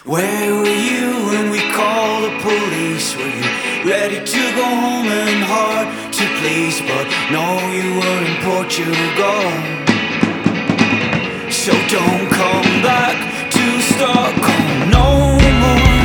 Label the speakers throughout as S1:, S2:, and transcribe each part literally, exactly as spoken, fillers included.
S1: Where were you when we called the police? Were you ready to go home and hard to please? But no, you were in Portugal. So don't come back to Stockholm no more.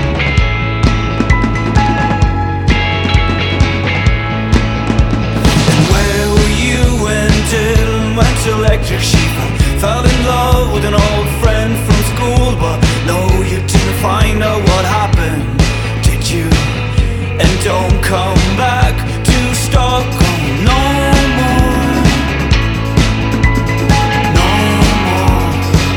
S1: And where were you when Dylan went electric sheep and fell in love with an old friend from school? But no, you didn't find out what happened, did you? And don't come back to Stockholm no more. No more.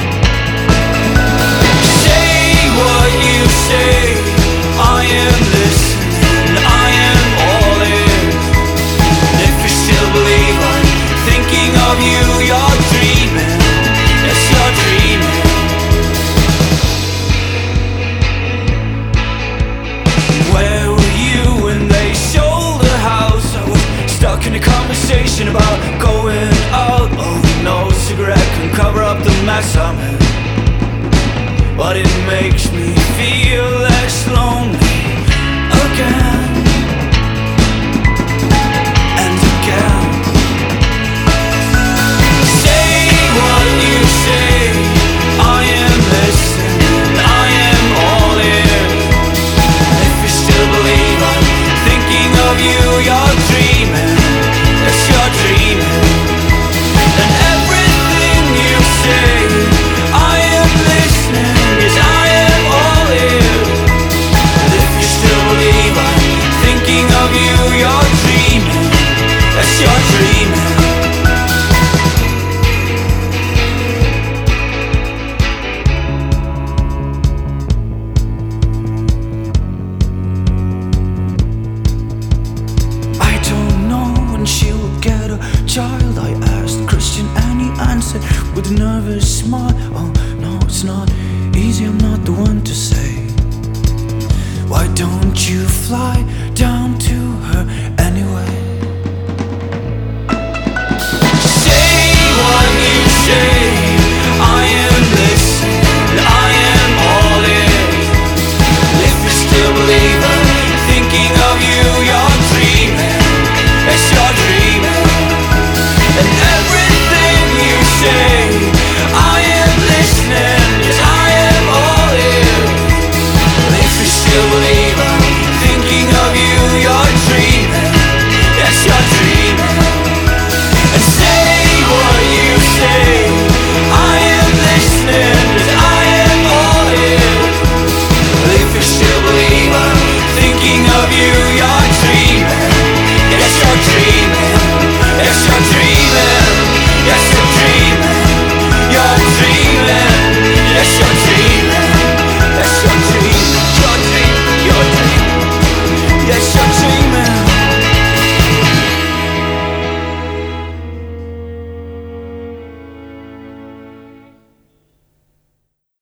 S1: Say what you say, I am listening, I am all ears. And if you still believe I'm thinking of you, you're dreaming, yes you're dreaming. Where were you when they sold the house? I was stuck in a conversation about going out. Oh, no cigarette can cover up the mess I'm in, but it makes me feel less lonely again and again. Say what you say, I am listening, I am all ears. If you still believe I'm thinking of you, you're dreaming, yes you're dreaming. And everything you say, I am listening, yes I am all ears. And if you still believe I'm thinking of you, you're dreaming, yes you're dreaming. I don't know when she will get a child, I asked Christian and he answered with a nervous smile. Oh no, it's not easy, I'm not the one to say. Why don't you fly down to